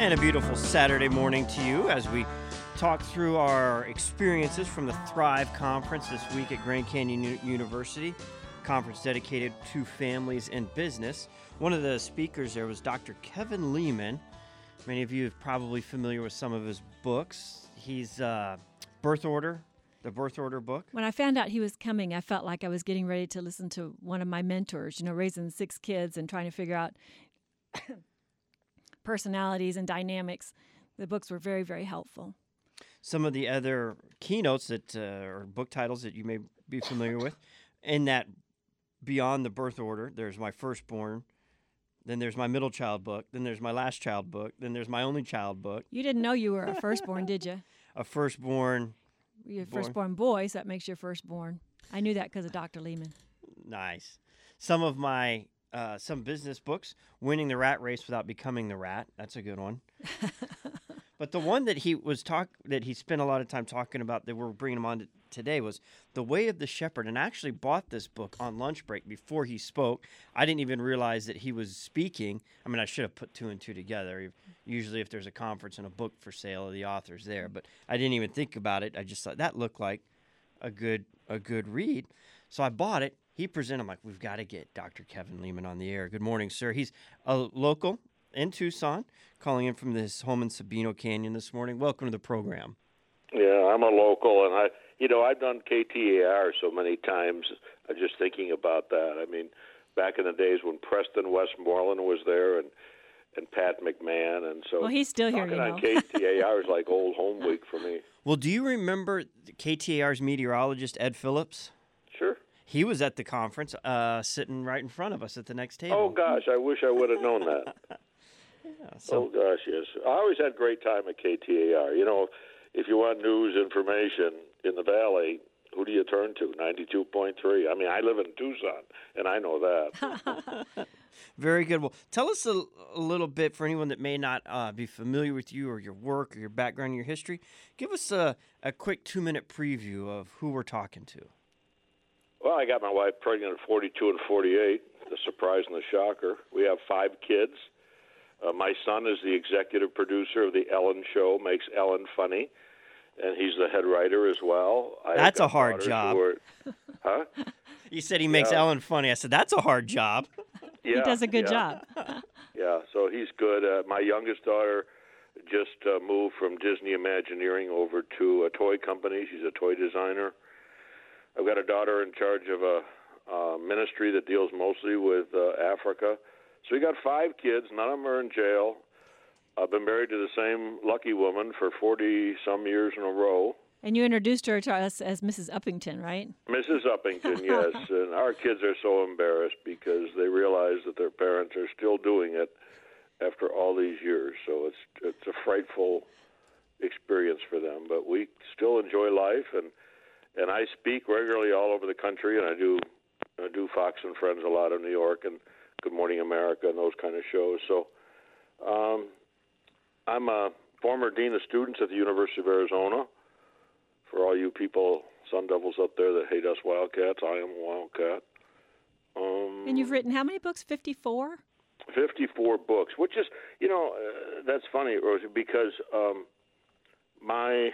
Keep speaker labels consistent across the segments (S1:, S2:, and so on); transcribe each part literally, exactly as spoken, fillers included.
S1: And a beautiful Saturday morning to you as we talk through our experiences from the Thrive Conference this week at Grand Canyon U- University, conference dedicated to families and business. One of the speakers there was Doctor Kevin Leman. Many of you are probably familiar with some of his books. He's uh, Birth Order, the Birth Order book.
S2: When I found out he was coming, I felt like I was getting ready to listen to one of my mentors, you know, raising six kids and trying to figure out personalities and dynamics. The books were very, very helpful.
S1: Some of the other keynotes that uh, or book titles that you may be familiar with, in that Beyond the Birth Order, there's My Firstborn, then there's my middle child book, then there's my last child book, then there's my only child book.
S2: You didn't know you were a firstborn, did you?
S1: A firstborn.
S2: You're a
S1: born.
S2: firstborn boy, so that makes you firstborn. I knew that because of Doctor Lehman.
S1: Nice. Some of my uh, some business books, Winning the Rat Race Without Becoming the Rat. That's a good one. But the one that he was talk that he spent a lot of time talking about that we're bringing him on to today was The Way of the Shepherd. And I actually bought this book on lunch break before he spoke. I didn't even realize that he was speaking. I mean, I should have put two and two together. Usually if there's a conference and a book for sale, the author's there. But I didn't even think about it. I just thought that looked like a good a good read. So I bought it. He presented. I'm like, we've got to get Doctor Kevin Leman on the air. Good morning, sir. He's a local in Tucson, calling in from his home in Sabino Canyon this morning. Welcome to the program.
S3: Yeah, I'm a local, and I, you know, I've done K T A R so many times. I'm just thinking about that. I mean, back in the days when Preston Westmoreland was there, and and Pat McMahon, and so.
S2: Well, he's still here, you know.
S3: Talking on K T A R is like old home week for me.
S1: Well, do you remember K T A R's meteorologist Ed Phillips?
S3: Sure.
S1: He was at the conference, uh, sitting right in front of us at the next table.
S3: Oh gosh, I wish I would have known that.
S1: Yeah, so.
S3: Oh gosh, yes. I always had a great time at K T A R. You know, if you want news information in the Valley, who do you turn to? ninety-two point three. I mean, I live in Tucson, and I know that.
S1: Very good. Well, tell us a, a little bit, for anyone that may not uh, be familiar with you or your work or your background, your history. Give us a, a quick two-minute preview of who we're talking to.
S3: Well, I got my wife pregnant at forty-two and forty-eight, the surprise and the shocker. We have five kids. Uh, my son is the executive producer of The Ellen Show, makes Ellen funny, and he's the head writer as well. I
S1: That's a hard job.
S3: Are, huh?
S1: You said he makes
S3: yeah.
S1: Ellen funny. I said, that's a hard job.
S3: Yeah,
S2: he does a good
S3: yeah.
S2: job.
S3: Yeah, so he's good. Uh, my youngest daughter just uh, moved from Disney Imagineering over to a toy company. She's a toy designer. I've got a daughter in charge of a uh, ministry that deals mostly with uh, Africa. So we got five kids. None of them are in jail. I've been married to the same lucky woman for forty-some years in a row.
S2: And you introduced her to us as Missus Uppington, right?
S3: Missus Uppington, yes. And our kids are so embarrassed because they realize that their parents are still doing it after all these years. So it's it's a frightful experience for them. But we still enjoy life, and and I speak regularly all over the country, and I do I do Fox and Friends a lot in New York and Good Morning America and those kind of shows. So um, I'm a former dean of students at the University of Arizona. For all you people, Sun Devils up there that hate us Wildcats, I am a Wildcat. Um,
S2: and you've written how many books? fifty-four?
S3: fifty-four books, which is, you know, uh, that's funny, Rosie, because um, my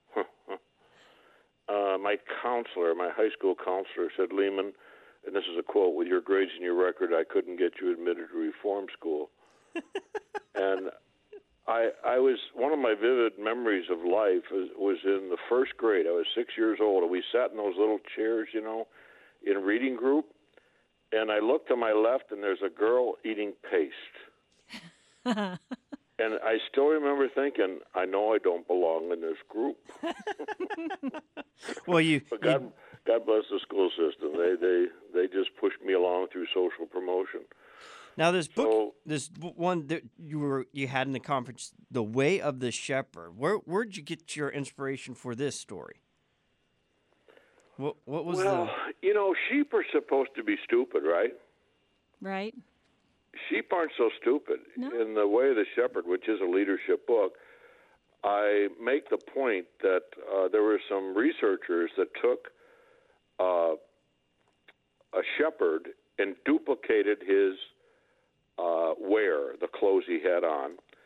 S3: uh, my counselor, my high school counselor said, Lehman, and this is a quote, with your grades and your record, I couldn't get you admitted to reform school. And I, I was, one of my vivid memories of life was, was in the first grade. I was six years old, and we sat in those little chairs, you know, in reading group, and I looked to my left, and there's a girl eating paste. And I still remember thinking, I know I don't belong in this group.
S1: Well, you...
S3: But God,
S1: you...
S3: God bless the school system. They, they, they just pushed me along through social promotion.
S1: Now, this book,
S3: so,
S1: this one that you were you had in the conference, The Way of the Shepherd. Where where'd you get your inspiration for this story? What what was
S3: well,
S1: the...
S3: you know, sheep are supposed to be stupid, right?
S2: Right.
S3: Sheep aren't so stupid.
S2: No.
S3: In The Way of the Shepherd, which is a leadership book, I make the point that uh, there were some researchers that took uh, a shepherd and duplicated his uh, wear, the clothes he had on.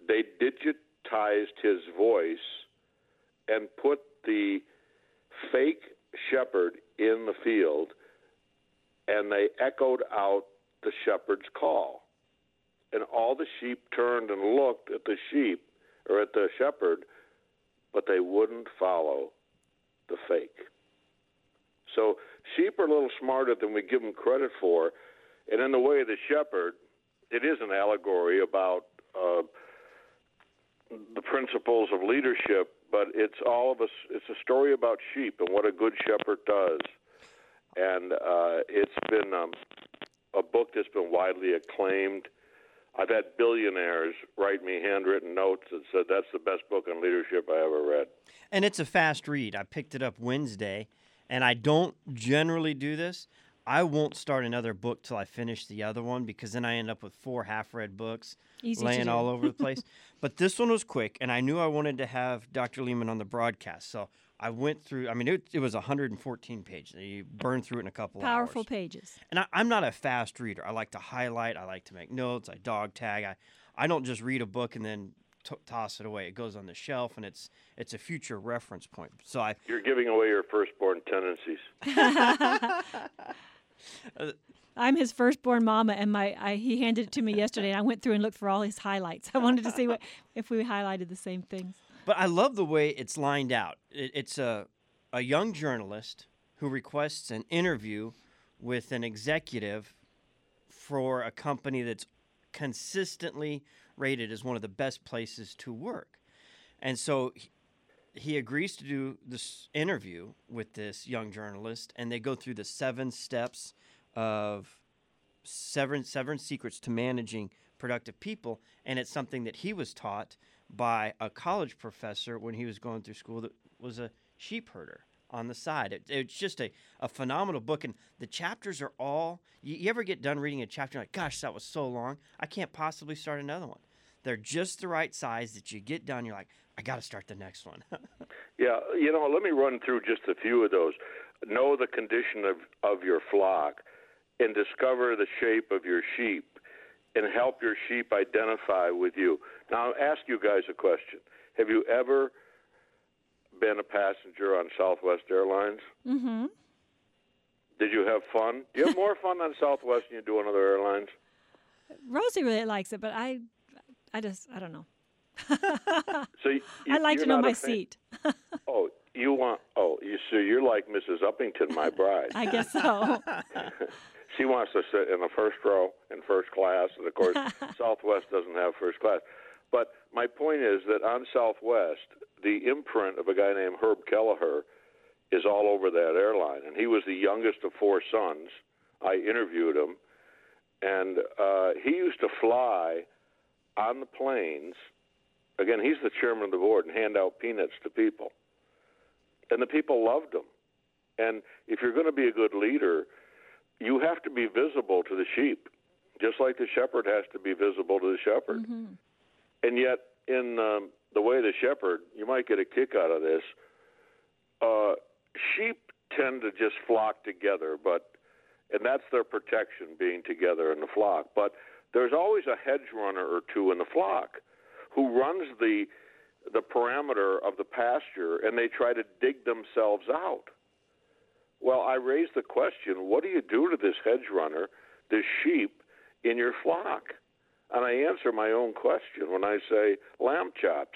S3: they digitized his voice and put the fake shepherd in the field, and they echoed out the shepherd's call. And all the sheep turned and looked at the sheep, or at the shepherd, but they wouldn't follow the fake. So sheep are a little smarter than we give them credit for. And in the way of the shepherd, it is an allegory about uh, the principles of leadership, but it's all of us. It's a story about sheep and what a good shepherd does. And uh, it's been um, a book that's been widely acclaimed. I've had billionaires write me handwritten notes that said that's the best book on leadership I ever read.
S1: And it's a fast read. I picked it up Wednesday, and I don't generally do this. I won't start another book till I finish the other one, because then I end up with four half-read books
S2: Easy
S1: laying
S2: to do.
S1: all over the place. But this one was quick, and I knew I wanted to have Doctor Leman on the broadcast. So I went through, I mean, it, it was one hundred fourteen pages. You burn through it in a couple
S2: Powerful
S1: hours.
S2: pages.
S1: And I, I'm not a fast reader. I like to highlight. I like to make notes. I dog tag. I, I don't just read a book and then t- toss it away. It goes on the shelf, and it's it's a future reference point. So I
S3: You're giving away your firstborn tendencies.
S2: I'm his firstborn mama, and my I, he handed it to me yesterday, and I went through and looked for all his highlights. I wanted to see what if we highlighted the same things.
S1: But I love the way it's lined out. It, it's a a young journalist who requests an interview with an executive for a company that's consistently rated as one of the best places to work. And so he, he agrees to do this interview with this young journalist, and they go through the seven steps of seven, seven secrets to managing productive people. And it's something that he was taught by a college professor when he was going through school that was a sheep herder on the side. It, it's just a, a phenomenal book, and the chapters are all, you, you ever get done reading a chapter like, gosh, that was so long, I can't possibly start another one. They're just the right size that you get done, you're like, I got to start the next one.
S3: Yeah, you know, let me run through just a few of those. Know the condition of, of your flock, and discover the shape of your sheep, and help your sheep identify with you. Now, I'll ask you guys a question. Have you ever been a passenger on Southwest Airlines?
S2: Mm-hmm.
S3: Did you have fun? Do you have more fun on Southwest than you do on other airlines?
S2: Rosie really likes it, but I, I just I don't know.
S3: So you,
S2: I like
S3: you're
S2: to know
S3: not a
S2: my
S3: fan-
S2: seat.
S3: Oh, you want? Oh, you so you're like Missus Uppington, my bride.
S2: I guess so.
S3: She wants to sit in the first row in first class, and of course, Southwest doesn't have first class. But my point is that on Southwest, the imprint of a guy named Herb Kelleher is all over that airline, and he was the youngest of four sons. I interviewed him, and uh, he used to fly on the planes. Again, he's the chairman of the board, and hand out peanuts to people. And the people loved him. And if you're going to be a good leader, you have to be visible to the sheep, just like the shepherd has to be visible to the shepherd.
S2: Mm-hmm.
S3: And yet, in um, the way of the shepherd, you might get a kick out of this. Uh, sheep tend to just flock together, but and that's their protection, being together in the flock. But there's always a hedge runner or two in the flock who runs the the parameter of the pasture, and they try to dig themselves out. Well, I raise the question, what do you do to this hedge runner, this sheep, in your flock? And I answer my own question when I say, lamb chops.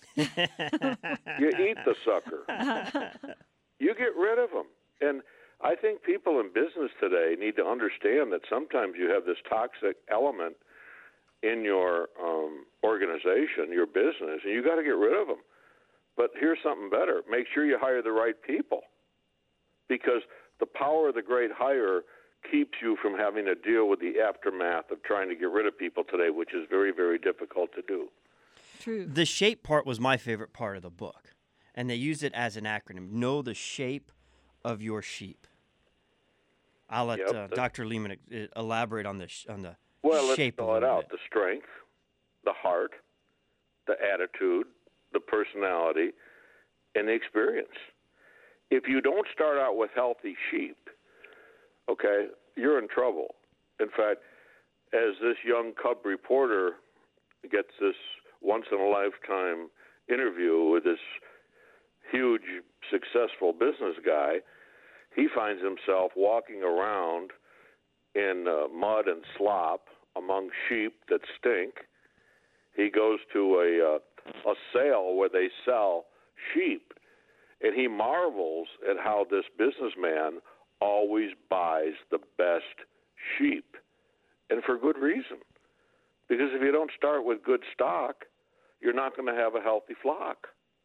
S3: You eat the sucker. You get rid of them. And I think people in business today need to understand that sometimes you have this toxic element in your um, organization, your business, and you got to get rid of them. But here's something better. Make sure you hire the right people, because the power of the great hire keeps you from having to deal with the aftermath of trying to get rid of people today, which is very, very difficult to do.
S2: True.
S1: The shape part was my favorite part of the book, and they use it as an acronym. Know the shape of your sheep. I'll let
S3: Yep,
S1: uh,
S3: the-
S1: Doctor Leman uh, elaborate on the sh- on the
S3: Well, let's
S1: shape a
S3: spell it
S1: little
S3: out.
S1: bit.
S3: The strength, the heart, the attitude, the personality, and the experience. If you don't start out with healthy sheep, okay, you're in trouble. In fact, as this young cub reporter gets this once-in-a-lifetime interview with this huge, successful business guy, he finds himself walking around in uh, mud and slop among sheep that stink. He goes to a uh, a sale where they sell sheep, and he marvels at how this businessman always buys the best sheep, and for good reason. Because if you don't start with good stock, you're not going to have a healthy flock.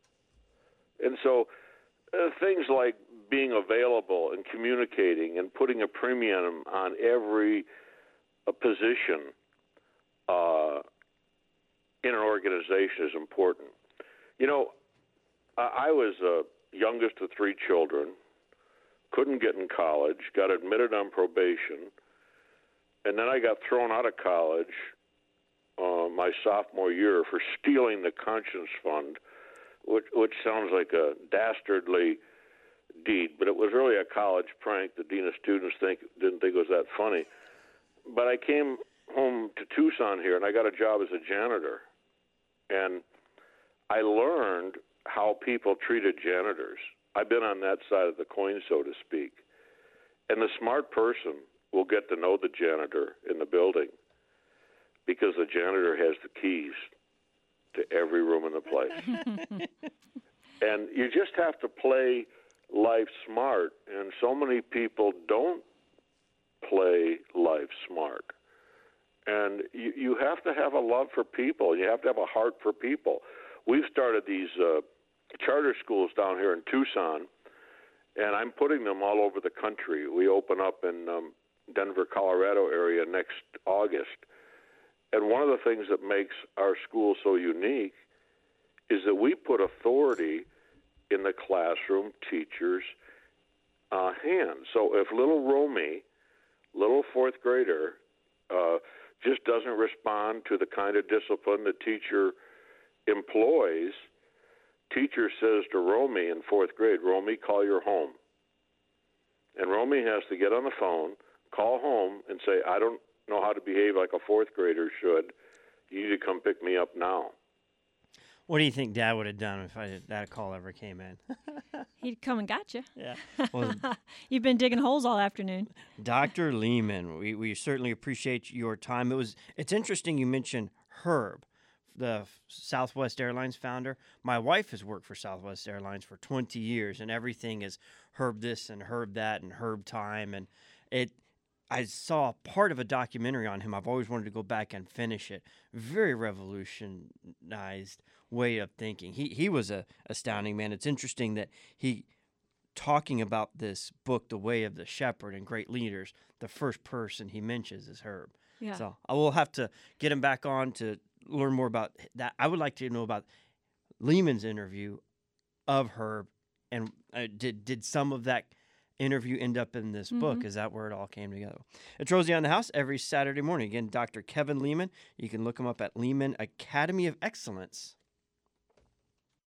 S3: And so uh, things like being available and communicating and putting a premium on every uh, position uh, in an organization is important. You know, I, I was uh, youngest of three children, couldn't get in college, got admitted on probation, and then I got thrown out of college uh, my sophomore year for stealing the conscience fund, which, which sounds like a dastardly deed, but it was really a college prank. The dean of students think, didn't think it was that funny. But I came home to Tucson here, and I got a job as a janitor. And I learned how people treated janitors. I've been on that side of the coin, so to speak. And the smart person will get to know the janitor in the building because the janitor has the keys to every room in the place. And you just have to play life smart, and so many people don't play life smart. And you, you have to have a love for people. You have to have a heart for people. We've started these uh, charter schools down here in Tucson, and I'm putting them all over the country. We open up in um, Denver, Colorado area next August. And one of the things that makes our school so unique is that we put authority in the classroom teacher's uh, hands. So if little Romy, little fourth grader, uh, just doesn't respond to the kind of discipline the teacher employs, teacher says to Romy in fourth grade, Romy, call your home. And Romy has to get on the phone, call home, and say, I don't know how to behave like a fourth grader should. You need to come pick me up now.
S1: What do you think Dad would have done if I, that call ever came in?
S2: He'd come and got you.
S1: Yeah. Well,
S2: You've been digging holes all afternoon.
S1: Doctor Lehman, we, we certainly appreciate your time. It was it's interesting you mentioned Herb, the Southwest Airlines founder. My wife has worked for Southwest Airlines for twenty years, and everything is Herb this and Herb that and Herb time. And it, I saw part of a documentary on him. I've always wanted to go back and finish it. Very revolutionized way of thinking. He he was a astounding man. It's interesting that he, talking about this book, The Way of the Shepherd and Great Leaders, the first person he mentions is Herb.
S2: Yeah.
S1: So I will have to get him back on to learn more about that. I would like to know about Lehman's interview of Herb, and uh, did did some of that interview end up in this mm-hmm. book? Is that where it all came together? It's Rosie on the House every Saturday morning. Again, Doctor Kevin Lehman. You can look him up at Lehman Academy of Excellence.